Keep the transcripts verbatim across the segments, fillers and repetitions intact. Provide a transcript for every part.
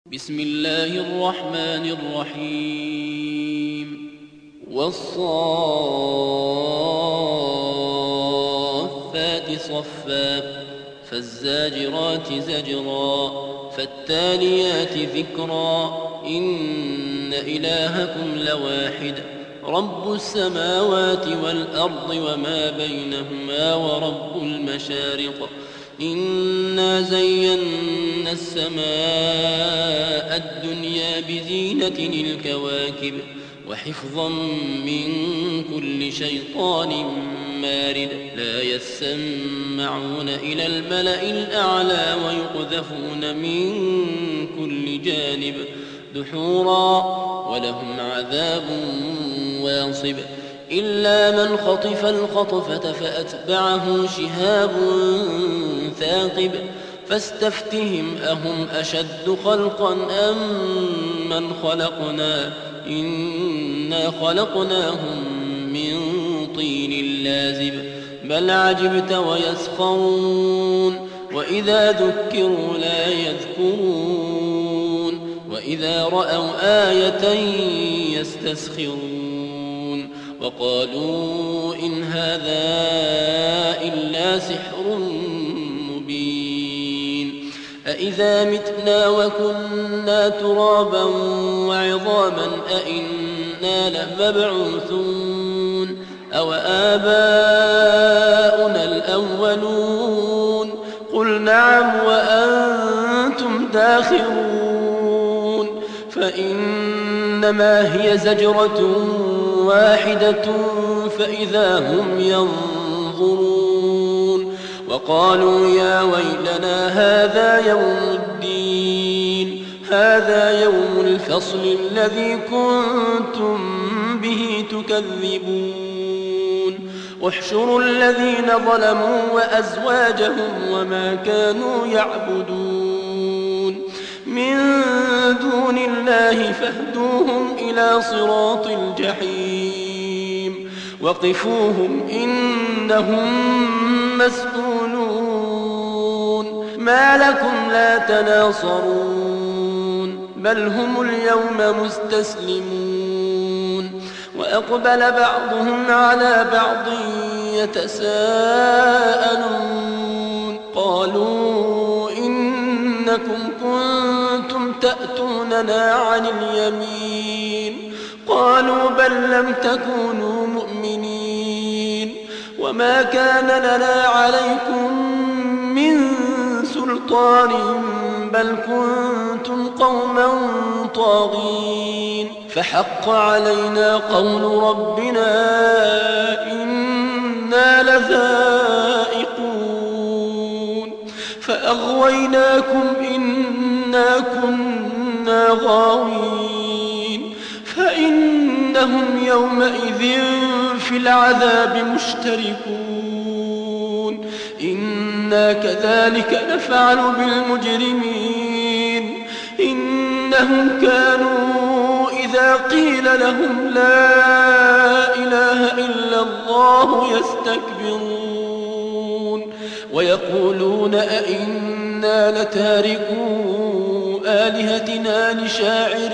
بسم الله الرحمن الرحيم والصافات صفا فالزاجرات زجرا فالتاليات ذكرا إن إلهكم لواحد رب السماوات والأرض وما بينهما ورب المشارق إنا زينا السماء الدنيا بزينة الكواكب وحفظا من كل شيطان مارد لا يسمعون إلى الملأ الأعلى ويقذفون من كل جانب دحورا ولهم عذاب واصب إلا من خطف الخطفة فأتبعه شهاب ثاقب فاستفتهم أهم أشد خلقا أم من خلقنا إنا خلقناهم من طين لازب بل عجبت ويسخرون وإذا ذكروا لا يذكرون وإذا رأوا آية يستسخرون وقالوا إن هذا إلا سحر مبين أإذا متنا وكنا ترابا وعظاما أإنا لمبعوثون أو آباؤنا الأولون قل نعم وأنتم داخرون فإنما هي زجرة واحدة فإذا هم ينظرون وقالوا يا ويلنا هذا يوم الدين هذا يوم الفصل الذي كنتم به تكذبون احشروا الذين ظلموا وأزواجهم وما كانوا يعبدون من دون الله فاهدوهم إلى صراط الجحيم وقفوهم إنهم مسؤولون ما لكم لا تناصرون بل هم اليوم مستسلمون وأقبل بعضهم على بعض يتساءلون قالوا إنكم كنتم تأتوننا عن اليمين قالوا بل لم تكونوا مؤمنين وما كان لنا عليكم من سلطان بل كنتم قوما طاغين فحق علينا قول ربنا إنا لذائقون فأغويناكم إنا كنا غاوين فإنهم يومئذ في العذاب مشتركون إنا كذلك نفعل بالمجرمين إنهم كانوا إذا قيل لهم لا إله إلا الله يستكبرون ويقولون أئنا لتاركو آلهتنا لشاعر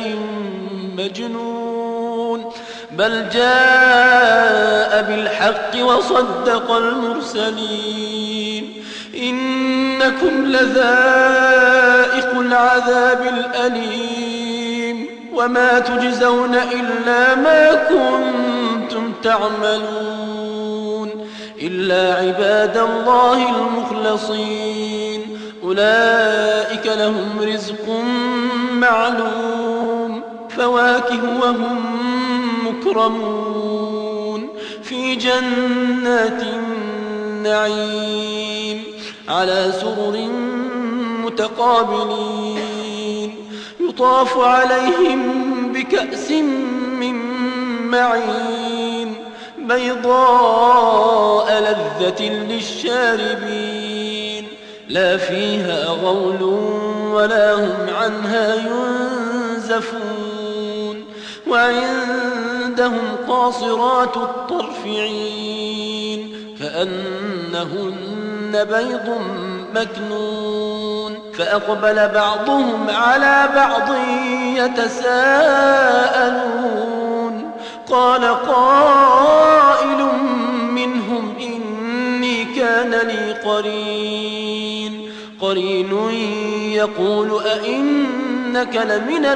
مجنون بل جاء بالحق وصدق المرسلين إنكم لذائق العذاب الأليم وما تجزون إلا ما كنتم تعملون إلا عباد الله المخلصين أولئك لهم رزق معلوم فواكه وهم مكرمون في جنات النعيم على سرر متقابلين يطاف عليهم بكأس من معين بيضاء لذة للشاربين لا فيها غول ولا هم عنها ينزفون وعندهم قاصرات الطرف عين كأنهن بيض مكنون فأقبل بعضهم على بعض يتساءلون قال قائل منهم إني كان لي قرين قرين يقول أئنك لمن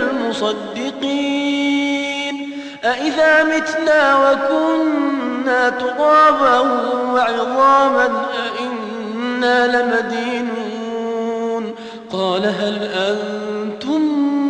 المصدقين أئذا متنا وكنا ترابا وعظاما أئنا لمدينون قال هل أنتم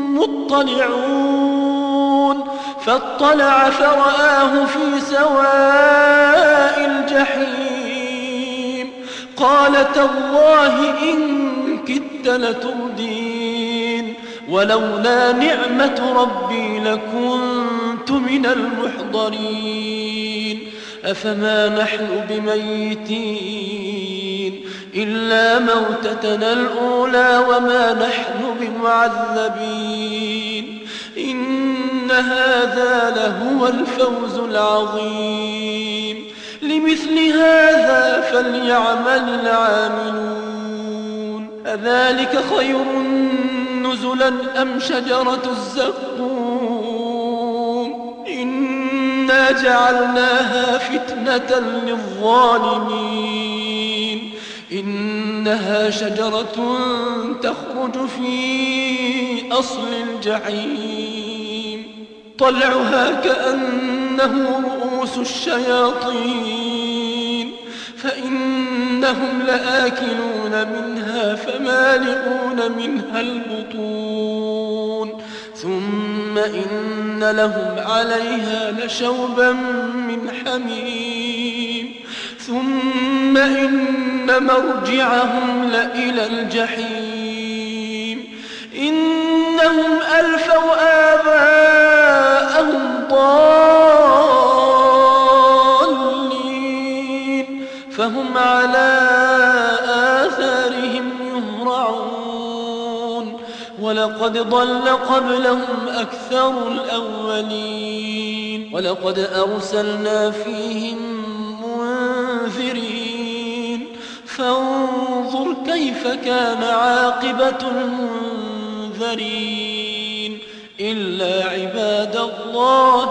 مطلعون فاطلع فرآه في سواء الجحيم قال تالله إن كدت لتردين ولولا نعمة ربي لكنت من المحضرين أفما نحن بميتين إلا موتتنا الأولى وما نحن بمعذبين إن هذا لهو الفوز العظيم لمثل هذا فليعمل العاملون أذلك خير نزلا أم شجرة الزقوم إنا جعلناها فتنة للظالمين إنها شجرة تخرج في أصل الجحيم طلعها كأنه رؤوس الشياطين فإنهم لآكلون منها فمالئون منها البطون ثم إن لهم عليها لشوبا من حميم ثم إن مرجعهم لإلى الجحيم إنهم ألفوا آباءهم ضالين فهم على آثارهم يهرعون ولقد ضل قبلهم أكثر الأولين ولقد أرسلنا فيهم منذرين فانظر كيف كان عاقبة المنذرين إلا عباد الله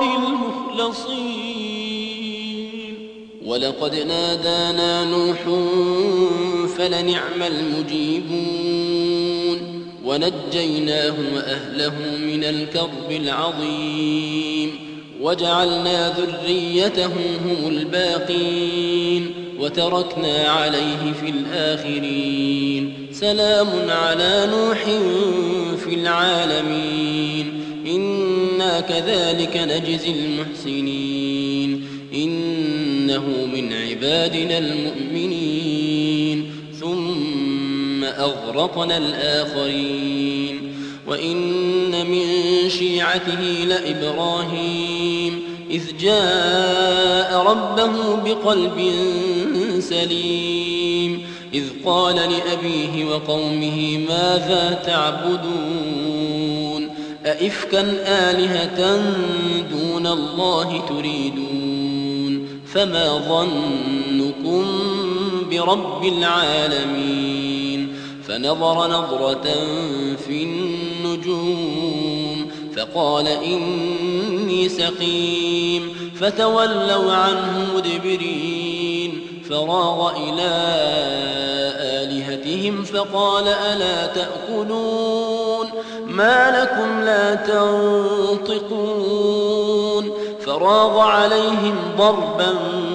المخلصين ولقد نادانا نوح فلنعم المجيبون ونجيناه وأهله من الكرب العظيم وجعلنا ذريته هم الباقين وتركنا عليه في الآخرين سلام على نوح في العالمين إنا كذلك نجزي المحسنين إنه من عبادنا المؤمنين ثم أغرقنا الآخرين وإن من شيعته لإبراهيم إذ جاء ربه بقلب سليم إذ قال لأبيه وقومه ماذا تعبدون أئفكا آلهة دون الله تريدون فما ظنكم برب العالمين فنظر نظرة في النجوم فقال إني سقيم فتولوا عنه مدبرين فراغ إلى آلهتهم فقال ألا تأكلون ما لكم لا تنطقون فراغ عليهم ضربا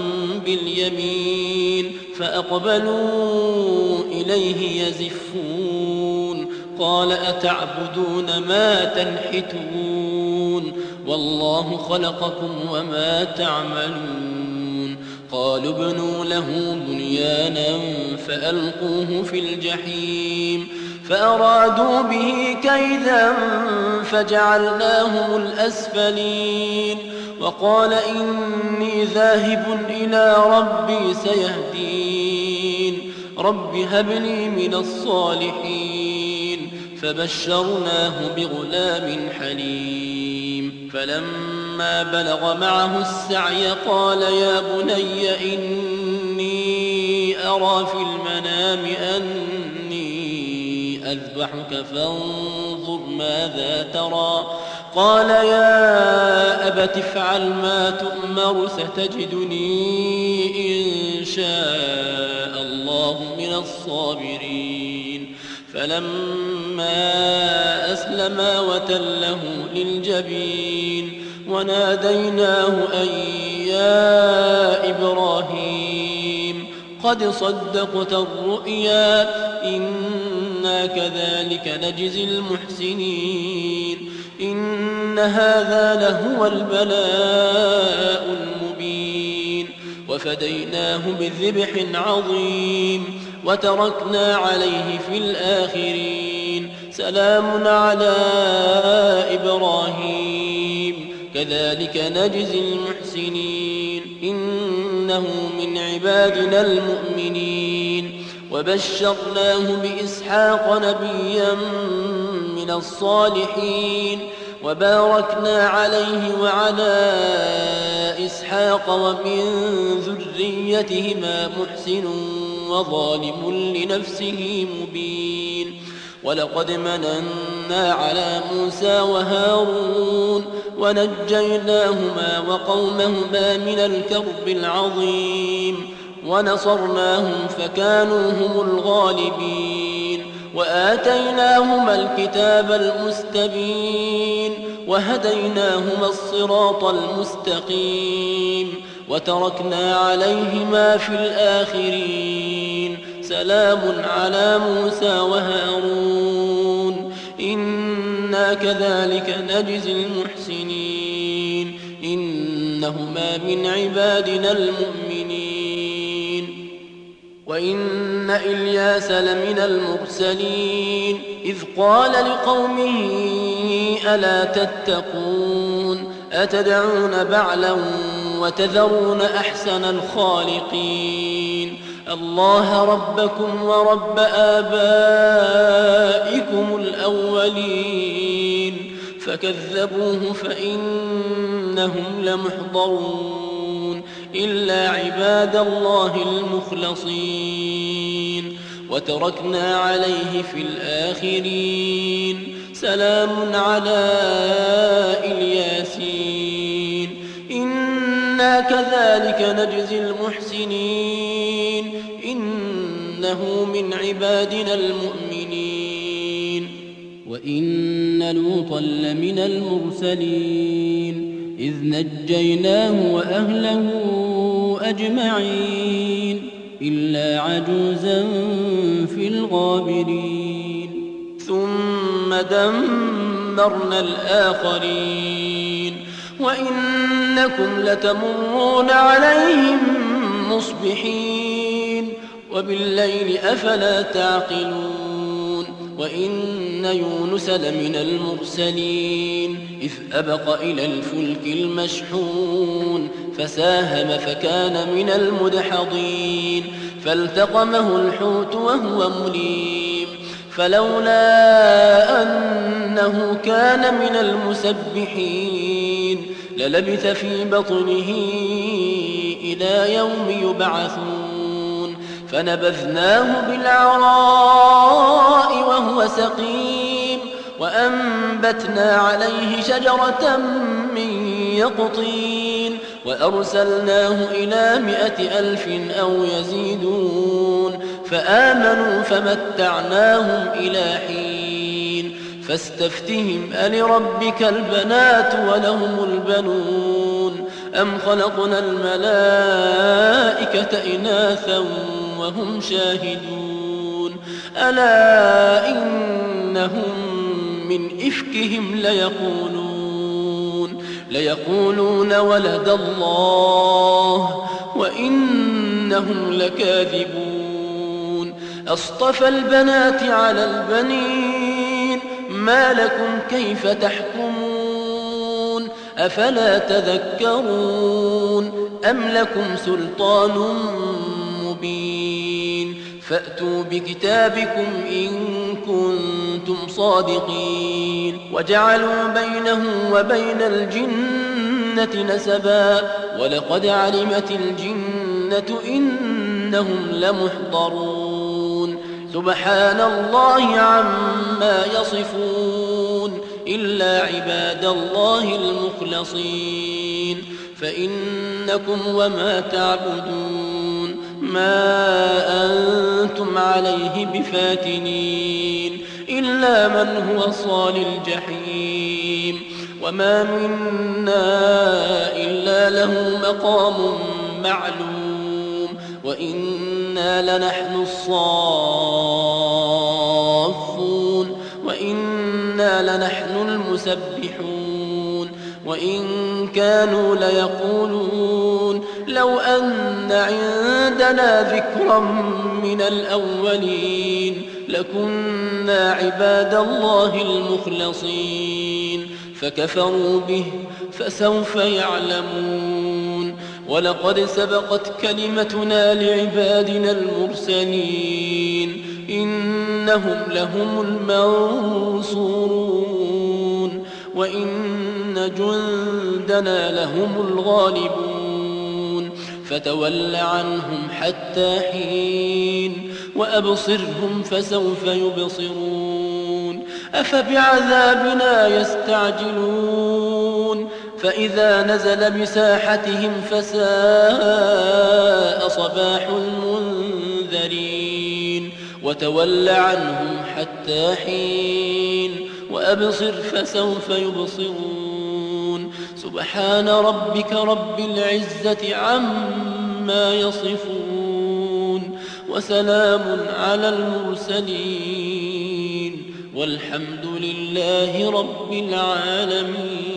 باليمين فأقبلوا إليه يزفون قال أتعبدون ما تنحتون والله خلقكم وما تعملون قالوا ابنوا له بنيانا فألقوه في الجحيم فأرادوا به كيدا فجعلناهم الأسفلين وقال إني ذاهب إلى ربي سيهدين رب هب لي من الصالحين فبشرناه بغلام حليم فلما بلغ معه السعي قال يا بني إني أرى في المنام أني أذبحك فانظر ماذا ترى قال يا أبت افعل ما تؤمر ستجدني إن شاء الله من الصابرين فلما أسلما وتله للجبين وناديناه أن يا إبراهيم قد صدقت الرؤيا إنا كذلك نجزي المحسنين إن هذا لهو البلاء المبين وفديناه بذبح عظيم وتركنا عليه في الآخرين سلام على إبراهيم كذلك نجزي المحسنين إنه من عبادنا المؤمنين وبشرناه بإسحاق نبيا من الصالحين وباركنا عليه وعلى إسحاق ومن ذريتهما محسن وظالم لنفسه مبين ولقد مننا على موسى وهارون ونجيناهما وقومهما من الكرب العظيم ونصرناهم فكانوا هم الغالبين وآتيناهما الكتاب المستبين وهديناهما الصراط المستقيم وتركنا عليهما في الآخرين سلام على موسى وهارون إنا كذلك نجزي المحسنين إنهما من عبادنا المؤمنين وإن إلياس لمن المرسلين إذ قال لقومه ألا تتقون أتدعون بعلا وتذرون أحسن الخالقين الله ربكم ورب آبائكم الأولين فكذبوه فإنهم لمحضرون إلا عباد الله المخلصين وتركنا عليه في الآخرين سلام على الياسين إنا كذلك نجزي المحسنين إنه من عبادنا المؤمنين وإن لوطا لمن المرسلين إذ نجيناه وأهله أجمعين إلا عجوزا في الغابرين ثم دمرنا الآخرين وإنكم لتمرون عليهم مصبحين وبالليل أفلا تعقلون وإن يونس لمن المرسلين إذ أبق إلى الفلك المشحون فساهم فكان من المدحضين فالتقمه الحوت وهو مليم فلولا أنه كان من المسبحين للبث في بطنه إلى يوم يبعثون فنبذناه بالعراء وهو سقيم وأنبتنا عليه شجرة من يقطين وأرسلناه إلى مائة ألف أو يزيدون فآمنوا فمتعناهم إلى حين فاستفتهم ألربك البنات ولهم البنون أم خلقنا الملائكة إناثا وهم شاهدون ألا إنهم من إفكهم ليقولون ليقولون ولد الله وإنهم لكاذبون أصطفى البنات على البنين ما لكم كيف تحكمون أفلا تذكرون أم لكم سلطان مبين فأتوا بكتابكم إن كنتم صادقين وجعلوا بينه وبين الجنة نسبا ولقد علمت الجنة إنهم لمحضرون سبحان الله عما يصفون إلا عباد الله المخلصين فإنكم وما تعبدون ما أنتم عليه بفاتنين إلا من هو صال الجحيم وما منا إلا له مقام معلوم وإنا لنحن الصافون وإنا لنحن المسبحون وإن كانوا ليقولون لو أن عندنا ذكرا من الأولين لكنا عباد الله المخلصين فكفروا به فسوف يعلمون ولقد سبقت كلمتنا لعبادنا المرسلين إنهم لهم المنصورون وإن جندنا لهم الغالبون فتول عنهم حتى حين وأبصرهم فسوف يبصرون أفبعذابنا يستعجلون فإذا نزل بساحتهم فساء صباح المنذرين وتول عنهم حتى حين وأبصر فسوف يبصرون سبحان ربك رب العزة عما يصفون وسلام على المرسلين والحمد لله رب العالمين.